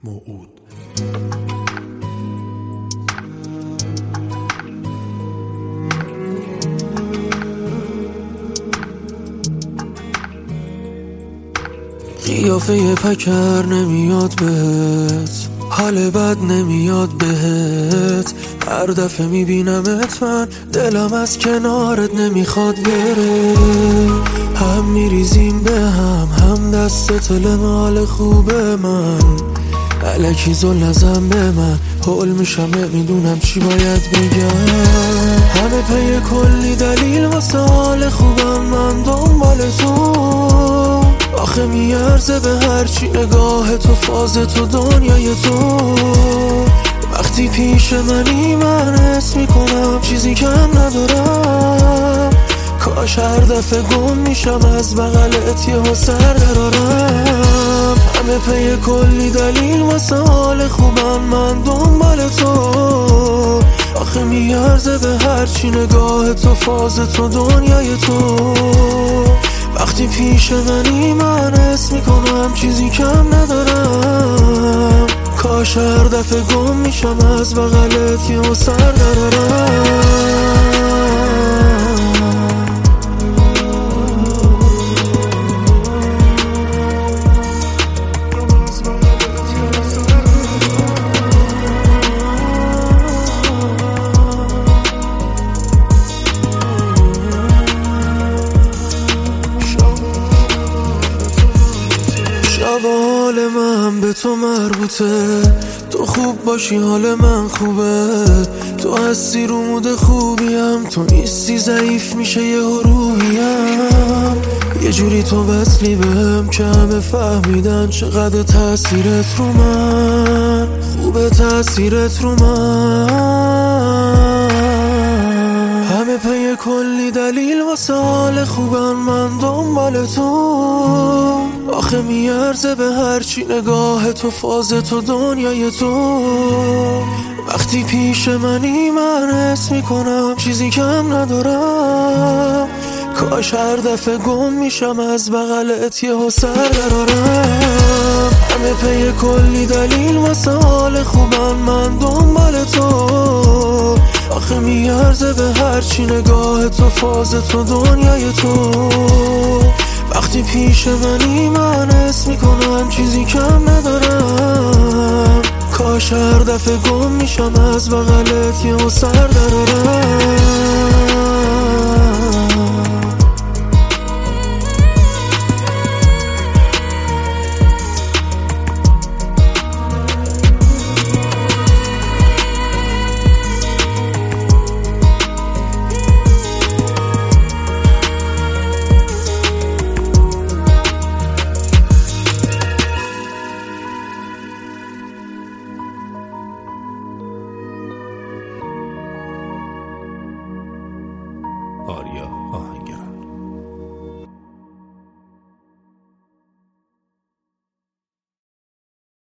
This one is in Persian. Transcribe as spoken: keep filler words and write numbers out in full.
موعود. قیافه پکر نمیاد بهت، حال بد نمیاد بهت، هر دفعه میبینمت من دلم از کنارت نمیخواد بره. هم میریزیم به هم، هم دست تل مال خوبه من، الکی زل نزن به من، حول میشم نمیدونم چی باید بگم. همه پی کلی دلیل واسه حال خوبم، من دنبال تو، آخه میارزه به هرچی نگاه تو، فاز تو، دنیای تو. وقتی پیش منی من حس میکنم چیزی کم ندارم، کاش هر دفعه گم میشم از بغلت یهو سر درارم. همه پی کلی دلیل واسه حال خوبم، من دنبال تو، آخه میارزه به هرچی نگاه تو، فاز تو، دنیای تو. وقتی پیش منی من حس میکنم چیزی کم ندارم، کاش هر دفعه گم میشم از بغلت یهو سر درارم. حال من به تو مربوطه، تو خوب باشی حال من خوبه، تو هستی رو مود خوبیم، تو نیستی ضعیف میشه یه روحیم. یه جوری تو وصلی بهم که همه فهمیدن چقدر تأثیرت رو من خوبه، تأثیرت رو من. همه پی کلی دلیل واسه حال خوبم، من دنبال تو، آخه میارزه به هرچی نگاه تو، فاز تو، دنیای تو. وقتی پیش منی من حس میکنم چیزی کم ندارم، کاش هر دفعه گم میشم از بغلت یهو سر درارم. همه پی کلی دلیل واسه حال خوبم، من دنبال تو، آخه میارزه به هرچی نگاه تو، فاز تو، دنیای تو. وقتی پیش منی من حس میکنم چیزی کم ندارم، کاش هر دفعه گم میشم از بغلت یهو سر درارم. آریا آهنگر.